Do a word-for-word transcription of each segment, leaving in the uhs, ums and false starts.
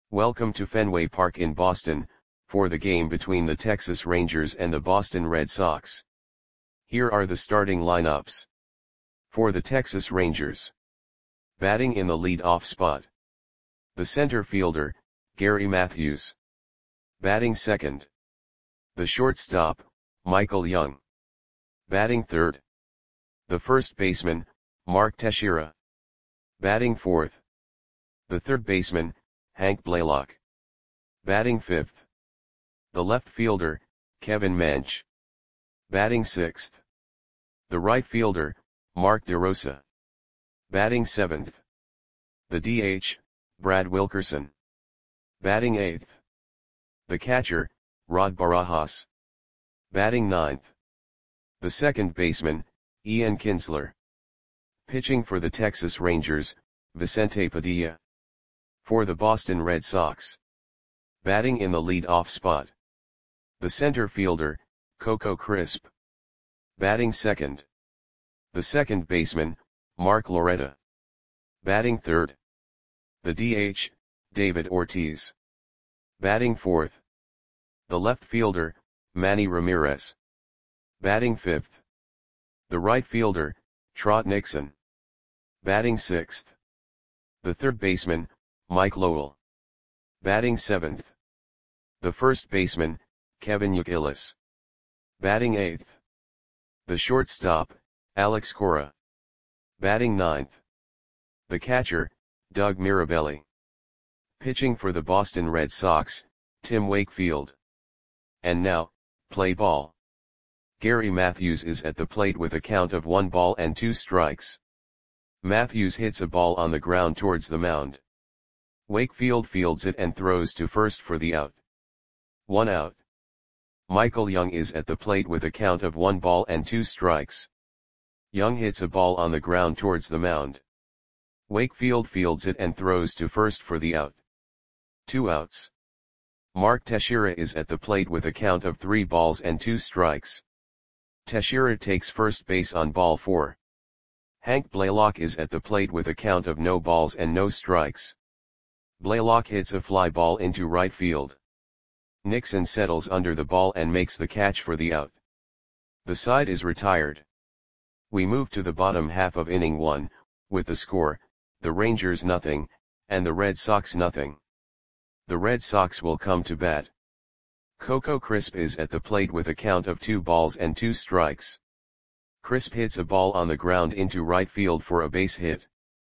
Welcome to Fenway Park in Boston, for the game between the Texas Rangers and the Boston Red Sox. Here are the starting lineups. For the Texas Rangers. Batting in the lead-off spot. The center fielder, Gary Matthews. Batting second. The shortstop, Michael Young. Batting third. The first baseman, Mark Teixeira. Batting fourth. The third baseman, Hank Blaylock. Batting fifth. The left fielder, Kevin Mench. Batting sixth. The right fielder, Mark DeRosa. Batting seventh. The D H, Brad Wilkerson. Batting eighth. The catcher, Rod Barajas. Batting ninth. The second baseman, Ian Kinsler. Pitching for the Texas Rangers, Vicente Padilla. For the Boston Red Sox. Batting in the lead-off spot. The center fielder, Coco Crisp. Batting second. The second baseman, Mark Loretta. Batting third. The D H, David Ortiz. Batting fourth. The left fielder, Manny Ramirez. Batting fifth. The right fielder, Trot Nixon. Batting sixth. The third baseman, Mike Lowell. Batting seventh. The first baseman, Kevin Youkilis. Batting eighth. The shortstop, Alex Cora. Batting ninth. The catcher, Doug Mirabelli. Pitching for the Boston Red Sox, Tim Wakefield. And now, play ball. Gary Matthews is at the plate with a count of one ball and two strikes. Matthews hits a ball on the ground towards the mound. Wakefield fields it and throws to first for the out. One out. Michael Young is at the plate with a count of one ball and two strikes. Young hits a ball on the ground towards the mound. Wakefield fields it and throws to first for the out. Two outs. Mark Teixeira is at the plate with a count of three balls and two strikes. Teixeira takes first base on ball four. Hank Blaylock is at the plate with a count of no balls and no strikes. Blaylock hits a fly ball into right field. Nixon settles under the ball and makes the catch for the out. The side is retired. We move to the bottom half of inning one, with the score, the Rangers nothing, and the Red Sox nothing. The Red Sox will come to bat. Coco Crisp is at the plate with a count of two balls and two strikes. Crisp hits a ball on the ground into right field for a base hit.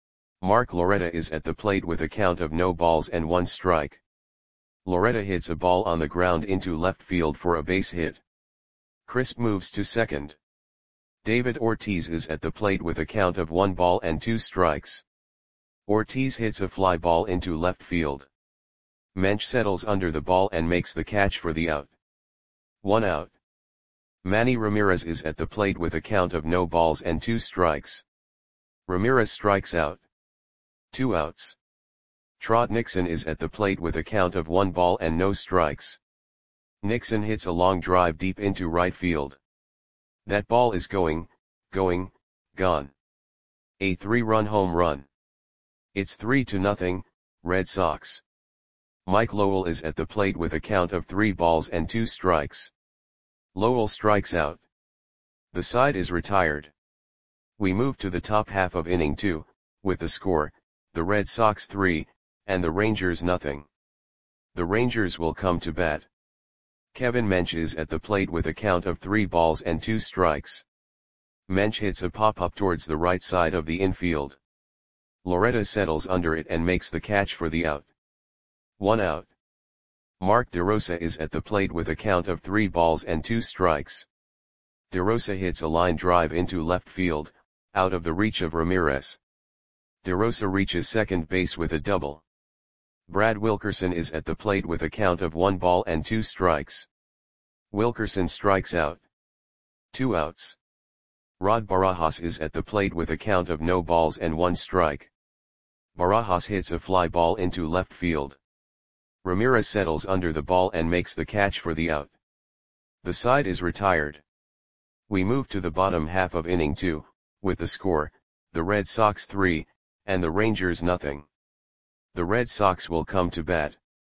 Mark Loretta is at the plate with a count of no balls and one strike. Loretta hits a ball on the ground into left field for a base hit. Crisp moves to second. David Ortiz is at the plate with a count of one ball and two strikes. Ortiz hits a fly ball into left field. Mench settles under the ball and makes the catch for the out. One out. Manny Ramirez is at the plate with a count of no balls and two strikes. Ramirez strikes out. Two outs. Trot Nixon is at the plate with a count of one ball and no strikes. Nixon hits a long drive deep into right field. That ball is going, going, gone. A three-run home run. It's three to nothing, Red Sox. Mike Lowell is at the plate with a count of three balls and two strikes. Lowell strikes out. The side is retired. We move to the top half of inning two, with the score, the Red Sox three, and the Rangers nothing. The Rangers will come to bat. Kevin Mench is at the plate with a count of three balls and two strikes. Mench hits a pop-up towards the right side of the infield. Loretta settles under it and makes the catch for the out. One out. Mark DeRosa is at the plate with a count of three balls and two strikes. DeRosa hits a line drive into left field, out of the reach of Ramirez. DeRosa reaches second base with a double. Brad Wilkerson is at the plate with a count of one ball and two strikes. Wilkerson strikes out. Two outs. Rod Barajas is at the plate with a count of no balls and one strike. Barajas hits a fly ball into left field. Ramirez settles under the ball and makes the catch for the out. The side is retired. We move to the bottom half of inning two, with the score, the Red Sox three, and the Rangers nothing. The Red Sox will come to bat.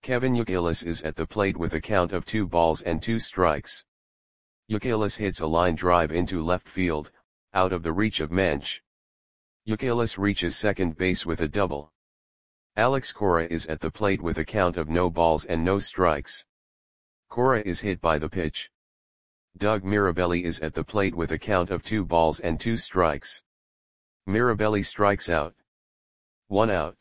Kevin Youkilis is at the plate with a count of two balls and two strikes. Youkilis hits a line drive into left field, out of the reach of Mensch. Youkilis reaches second base with a double. Alex Cora is at the plate with a count of no balls and no strikes. Cora is hit by the pitch. Doug Mirabelli is at the plate with a count of two balls and two strikes. Mirabelli strikes out. One out.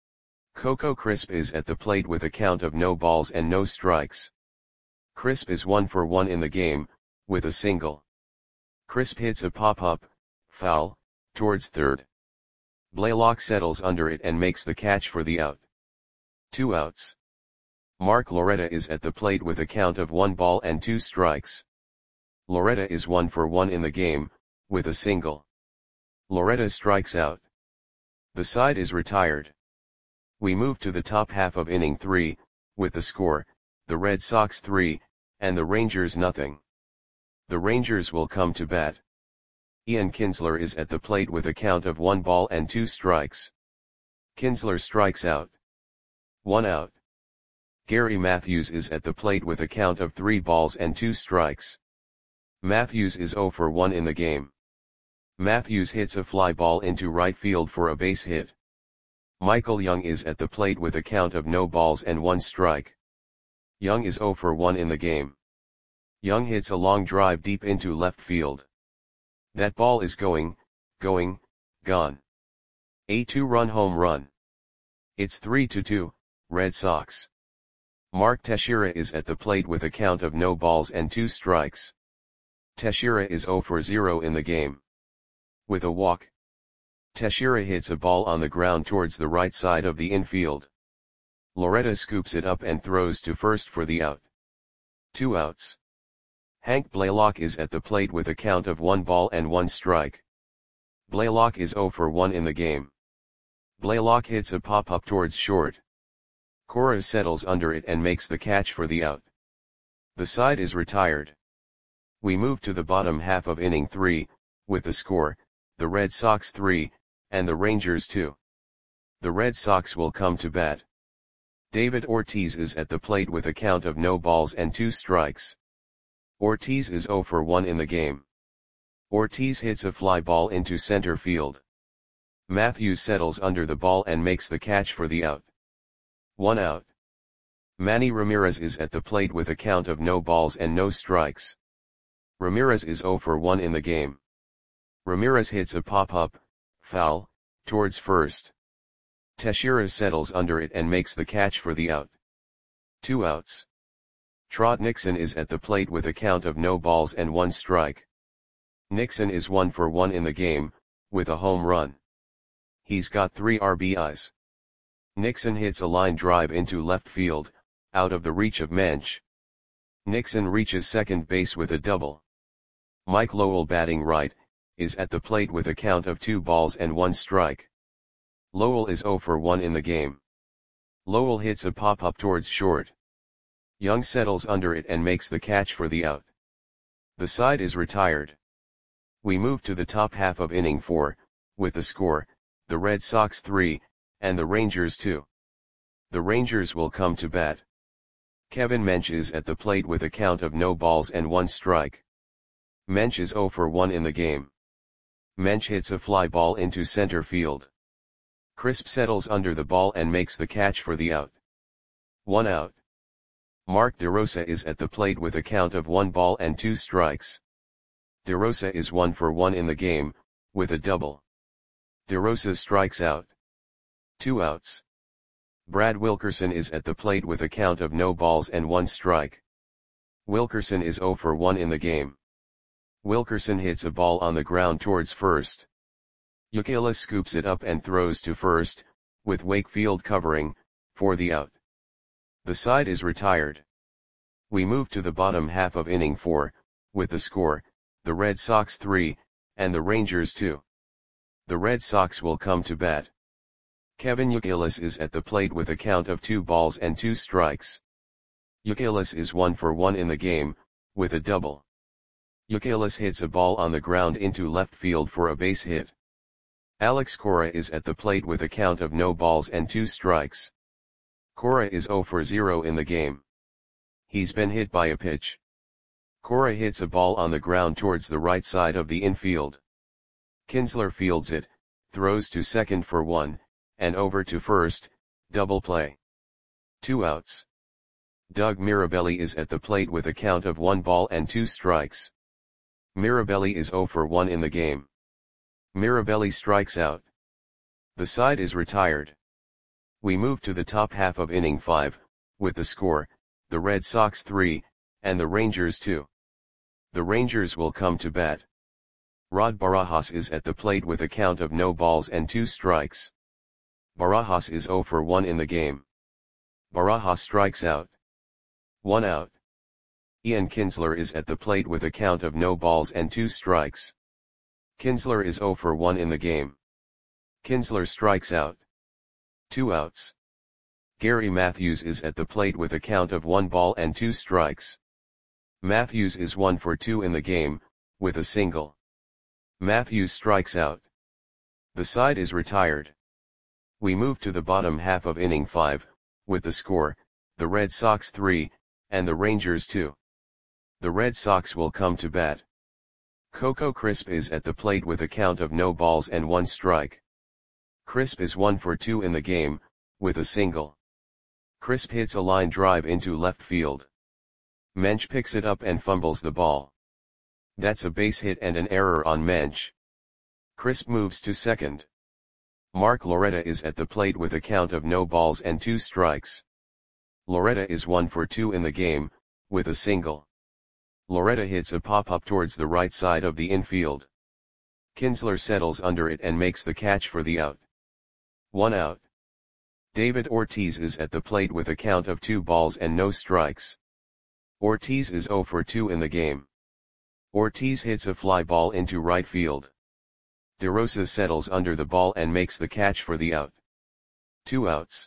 Coco Crisp is at the plate with a count of no balls and no strikes. Crisp is one for one in the game, with a single. Crisp hits a pop-up, foul, towards third. Blaylock settles under it and makes the catch for the out. Two outs. Mark Loretta is at the plate with a count of one ball and two strikes. Loretta is one for one in the game, with a single. Loretta strikes out. The side is retired. We move to the top half of inning three, with the score, the Red Sox three, and the Rangers nothing. The Rangers will come to bat. Ian Kinsler is at the plate with a count of one ball and two strikes. Kinsler strikes out. One out. Gary Matthews is at the plate with a count of three balls and two strikes. Matthews is zero for one in the game. Matthews hits a fly ball into right field for a base hit. Michael Young is at the plate with a count of no balls and one strike. Young is zero for one in the game. Young hits a long drive deep into left field. That ball is going, going, gone. A two-run home run. It's three to two, Red Sox. Mark Teixeira is at the plate with a count of no balls and two strikes. Teixeira is zero for zero in the game. With a walk. Teixeira hits a ball on the ground towards the right side of the infield. Loretta scoops it up and throws to first for the out. Two outs. Hank Blaylock is at the plate with a count of one ball and one strike. Blaylock is zero for one in the game. Blaylock hits a pop-up towards short. Cora settles under it and makes the catch for the out. The side is retired. We move to the bottom half of inning three, with the score, the Red Sox three, and the Rangers two. The Red Sox will come to bat. David Ortiz is at the plate with a count of no balls and two strikes. Ortiz is zero for one in the game. Ortiz hits a fly ball into center field. Matthews settles under the ball and makes the catch for the out. One out. Manny Ramirez is at the plate with a count of no balls and no strikes. Ramirez is zero for one in the game. Ramirez hits a pop-up, foul, towards first. Teixeira settles under it and makes the catch for the out. Two outs. Trot Nixon is at the plate with a count of no balls and one strike. Nixon is one for one in the game, with a home run. He's got three R B Is. Nixon hits a line drive into left field, out of the reach of Mensch. Nixon reaches second base with a double. Mike Lowell, batting right, is at the plate with a count of two balls and one strike. Lowell is zero for one in the game. Lowell hits a pop-up towards short. Young settles under it and makes the catch for the out. The side is retired. We move to the top half of inning four, with the score, the Red Sox three, and the Rangers two. The Rangers will come to bat. Kevin Mensch is at the plate with a count of no balls and one strike. Mensch is zero for one in the game. Mensch hits a fly ball into center field. Crisp settles under the ball and makes the catch for the out. One out. Mark DeRosa is at the plate with a count of one ball and two strikes. DeRosa is one for one in the game, with a double. DeRosa strikes out. Two outs. Brad Wilkerson is at the plate with a count of no balls and one strike. Wilkerson is zero for one in the game. Wilkerson hits a ball on the ground towards first. Youkilis scoops it up and throws to first, with Wakefield covering, for the out. The side is retired. We move to the bottom half of inning four, with the score, the Red Sox three, and the Rangers two. The Red Sox will come to bat. Kevin Youkilis is at the plate with a count of two balls and two strikes. Youkilis is one for one in the game, with a double. Youkilis hits a ball on the ground into left field for a base hit. Alex Cora is at the plate with a count of no balls and two strikes. Cora is zero for zero in the game. He's been hit by a pitch. Cora hits a ball on the ground towards the right side of the infield. Kinsler fields it, throws to second for one, and over to first, double play. Two outs. Doug Mirabelli is at the plate with a count of one ball and two strikes. Mirabelli is zero for one in the game. Mirabelli strikes out. The side is retired. We move to the top half of inning five, with the score, the Red Sox three, and the Rangers two. The Rangers will come to bat. Rod Barajas is at the plate with a count of no balls and two strikes. Barajas is zero for one in the game. Barajas strikes out. One out. Ian Kinsler is at the plate with a count of no balls and two strikes. Kinsler is zero for one in the game. Kinsler strikes out. Two outs. Gary Matthews is at the plate with a count of one ball and two strikes. Matthews is one for two in the game, with a single. Matthews strikes out. The side is retired. We move to the bottom half of inning five, with the score, the Red Sox three, and the Rangers two. The Red Sox will come to bat. Coco Crisp is at the plate with a count of no balls and one strike. Crisp is one for two in the game, with a single. Crisp hits a line drive into left field. Mensch picks it up and fumbles the ball. That's a base hit and an error on Mensch. Crisp moves to second. Mark Loretta is at the plate with a count of no balls and two strikes. Loretta is one for two in the game, with a single. Loretta hits a pop-up towards the right side of the infield. Kinsler settles under it and makes the catch for the out. One out. David Ortiz is at the plate with a count of two balls and no strikes. Ortiz is zero for two in the game. Ortiz hits a fly ball into right field. DeRosa settles under the ball and makes the catch for the out. Two outs.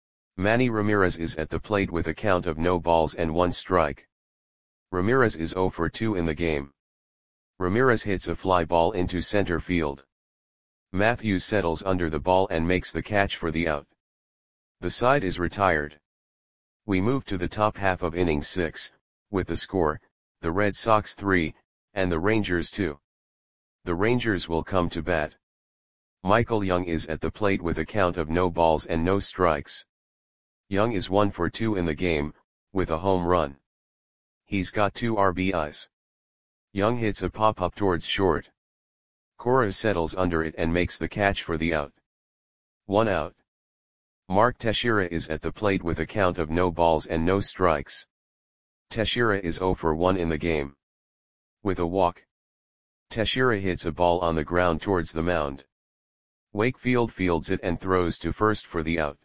Manny Ramirez is at the plate with a count of no balls and one strike. Ramirez is zero for two in the game. Ramirez hits a fly ball into center field. Matthews settles under the ball and makes the catch for the out. The side is retired. We move to the top half of inning six, with the score, the Red Sox three, and the Rangers two. The Rangers will come to bat. Michael Young is at the plate with a count of no balls and no strikes. Young is one for two in the game, with a home run. He's got two R B Is. Young hits a pop-up towards short. Cora settles under it and makes the catch for the out. One out. Mark Teixeira is at the plate with a count of no balls and no strikes. Teixeira is zero for one in the game. With a walk. Teixeira hits a ball on the ground towards the mound. Wakefield fields it and throws to first for the out.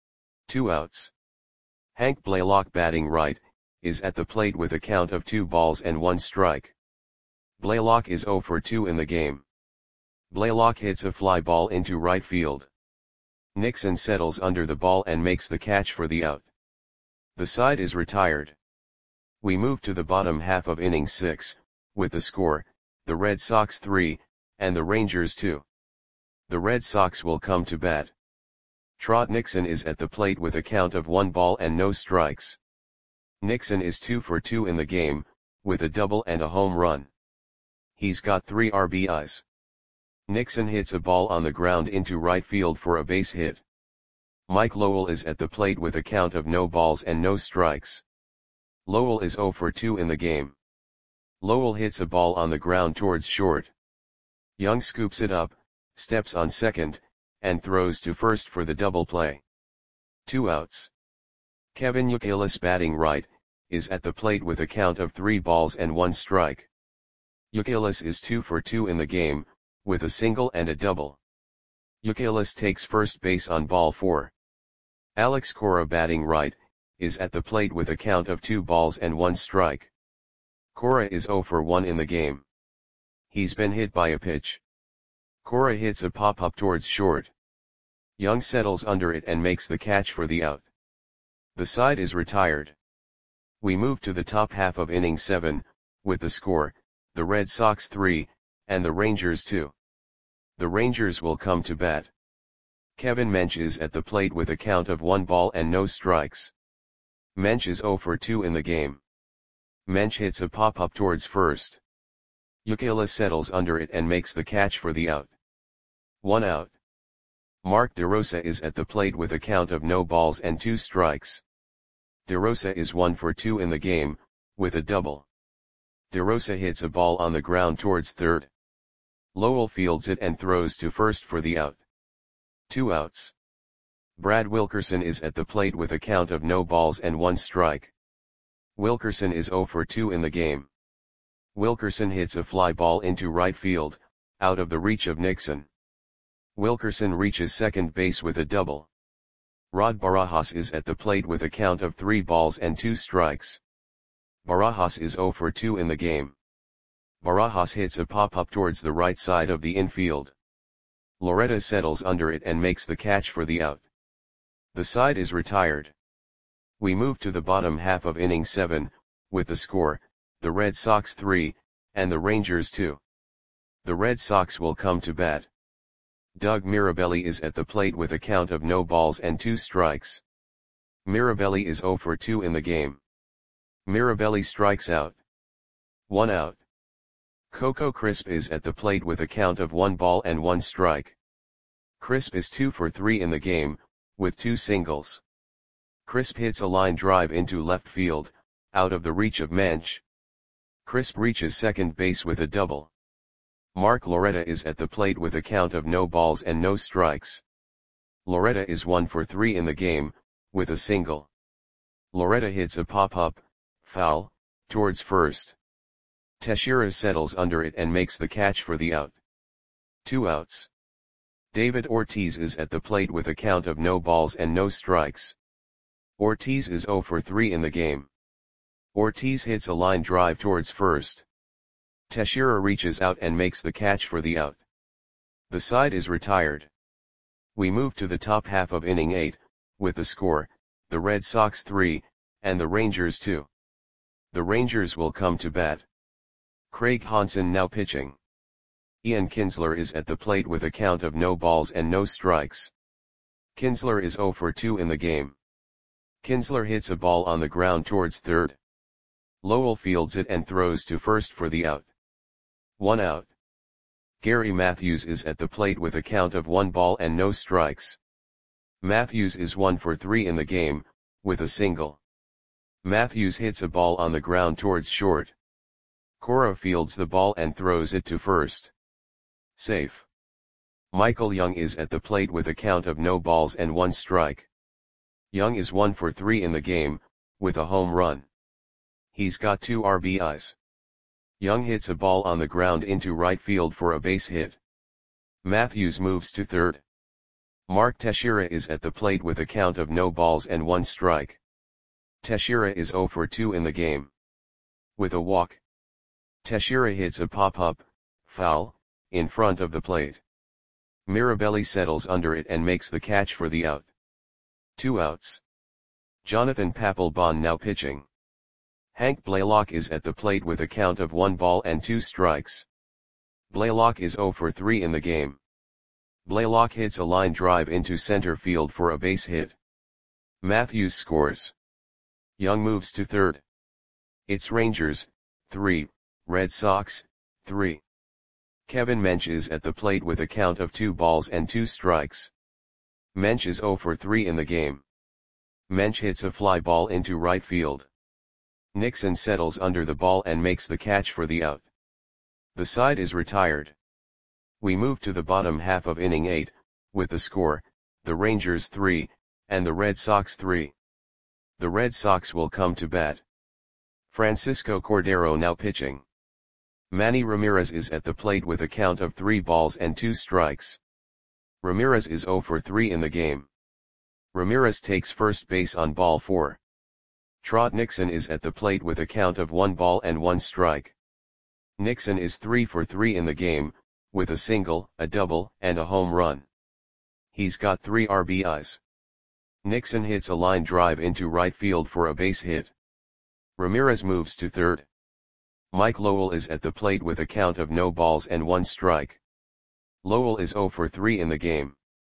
Two outs. Hank Blaylock, batting right, is at the plate with a count of two balls and one strike. Blaylock is zero for two in the game. Blaylock hits a fly ball into right field. Nixon settles under the ball and makes the catch for the out. The side is retired. We move to the bottom half of inning six, with the score, the Red Sox three, and the Rangers two. The Red Sox will come to bat. Trot Nixon is at the plate with a count of one ball and no strikes. Nixon is two for two in the game, with a double and a home run. He's got three R B Is. Nixon hits a ball on the ground into right field for a base hit. Mike Lowell is at the plate with a count of no balls and no strikes. Lowell is zero for two in the game. Lowell hits a ball on the ground towards short. Young scoops it up, steps on second, and throws to first for the double play. Two outs. Kevin Youkilis, batting right, is at the plate with a count of three balls and one strike. Youkilis is two for two in the game, with a single and a double. Youkilis takes first base on ball four. Alex Cora, batting right, is at the plate with a count of two balls and one strike. Cora is zero for one in the game. He's been hit by a pitch. Cora hits a pop-up towards short. Young settles under it and makes the catch for the out. The side is retired. We move to the top half of inning seven, with the score, the Red Sox three, and the Rangers two. The Rangers will come to bat. Kevin Mench is at the plate with a count of one ball and no strikes. Mench is zero for two in the game. Mench hits a pop-up towards first. Ukela settles under it and makes the catch for the out. One out. Mark DeRosa is at the plate with a count of no balls and two strikes. DeRosa is one for two in the game, with a double. DeRosa hits a ball on the ground towards third. Lowell fields it and throws to first for the out. Two outs. Brad Wilkerson is at the plate with a count of no balls and one strike. Wilkerson is zero for two in the game. Wilkerson hits a fly ball into right field, out of the reach of Nixon. Wilkerson reaches second base with a double. Rod Barajas is at the plate with a count of three balls and two strikes. Barajas is zero for two in the game. Barajas hits a pop-up towards the right side of the infield. Loretta settles under it and makes the catch for the out. The side is retired. We move to the bottom half of inning seven, with the score, the Red Sox three, and the Rangers two. The Red Sox will come to bat. Doug Mirabelli is at the plate with a count of no balls and two strikes. Mirabelli is zero for two in the game. Mirabelli strikes out. One out. Coco Crisp is at the plate with a count of one ball and one strike. Crisp is two for three in the game, with two singles. Crisp hits a line drive into left field, out of the reach of Mench. Crisp reaches second base with a double. Mark Loretta is at the plate with a count of no balls and no strikes. Loretta is one for three in the game, with a single. Loretta hits a pop-up, foul, towards first. Teixeira settles under it and makes the catch for the out. Two outs. David Ortiz is at the plate with a count of no balls and no strikes. Ortiz is zero for three in the game. Ortiz hits a line drive towards first. Teixeira reaches out and makes the catch for the out. The side is retired. We move to the top half of inning eight, with the score, the Red Sox three, and the Rangers two. The Rangers will come to bat. Craig Hansen now pitching. Ian Kinsler is at the plate with a count of no balls and no strikes. Kinsler is zero for two in the game. Kinsler hits a ball on the ground towards third. Lowell fields it and throws to first for the out. One out. Gary Matthews is at the plate with a count of one ball and no strikes. Matthews is one for three in the game, with a single. Matthews hits a ball on the ground towards short. Cora fields the ball and throws it to first. Safe. Michael Young is at the plate with a count of no balls and one strike. Young is one for three in the game, with a home run. He's got two R B Is. Young hits a ball on the ground into right field for a base hit. Matthews moves to third. Mark Teixeira is at the plate with a count of no balls and one strike. Teixeira is zero for two in the game. With a walk. Teixeira hits a pop-up, foul, in front of the plate. Mirabelli settles under it and makes the catch for the out. Two outs. Jonathan Papelbon now pitching. Hank Blaylock is at the plate with a count of one ball and two strikes. Blaylock is zero for three in the game. Blaylock hits a line drive into center field for a base hit. Matthews scores. Young moves to third. It's Rangers, three, Red Sox, three. Kevin Mench is at the plate with a count of two balls and two strikes. Mench is zero for three in the game. Mench hits a fly ball into right field. Nixon settles under the ball and makes the catch for the out. The side is retired. We move to the bottom half of inning eight, with the score, the Rangers three, and the Red Sox three. The Red Sox will come to bat. Francisco Cordero now pitching. Manny Ramirez is at the plate with a count of three balls and two strikes. Ramirez is zero for three in the game. Ramirez takes first base on ball four. Trot Nixon is at the plate with a count of one ball and one strike. Nixon is three for three in the game, with a single, a double, and a home run. He's got three R B Is. Nixon hits a line drive into right field for a base hit. Ramirez moves to third. Mike Lowell is at the plate with a count of no balls and one strike. Lowell is zero for three in the game.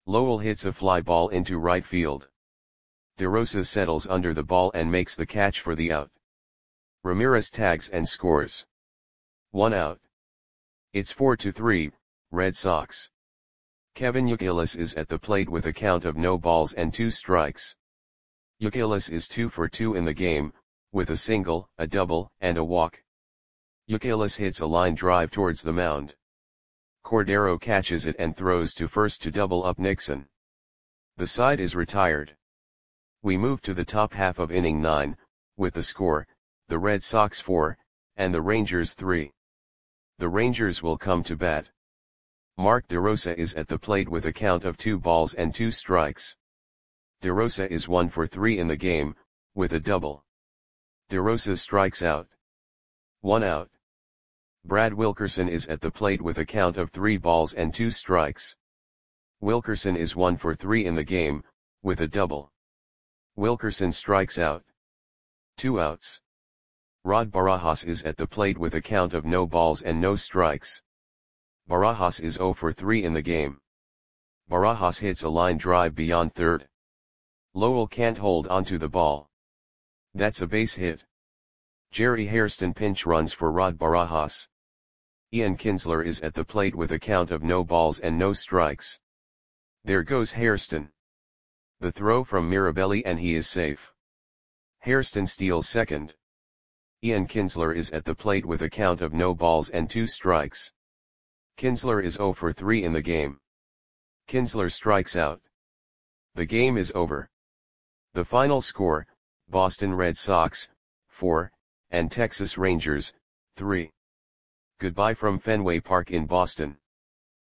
Lowell hits a fly ball into right field. DeRosa settles under the ball and makes the catch for the out. Ramirez tags and scores. One out. It's four to three, Red Sox. Kevin Youkilis is at the plate with a count of no balls and two strikes. Youkilis is two for two in the game, with a single, a double, and a walk. Youkilis hits a line drive towards the mound. Cordero catches it and throws to first to double up Nixon. The side is retired. We move to the top half of inning nine, with the score, the Red Sox four, and the Rangers three. The Rangers will come to bat. Mark DeRosa is at the plate with a count of two balls and two strikes. DeRosa is one for three in the game, with a double. DeRosa strikes out. One out. Brad Wilkerson is at the plate with a count of three balls and two strikes. Wilkerson is one for three in the game, with a double. Wilkerson strikes out. Two outs. Rod Barajas is at the plate with a count of no balls and no strikes. Barajas is zero for three in the game. Barajas hits a line drive beyond third. Lowell can't hold onto the ball. That's a base hit. Jerry Hairston pinch runs for Rod Barajas. Ian Kinsler is at the plate with a count of no balls and no strikes. There goes Hairston. The throw from Mirabelli and he is safe. Hairston steals second. Ian Kinsler is at the plate with a count of no balls and two strikes. Kinsler is zero for three in the game. Kinsler strikes out. The game is over. The final score, Boston Red Sox, four, and Texas Rangers, three. Goodbye from Fenway Park in Boston.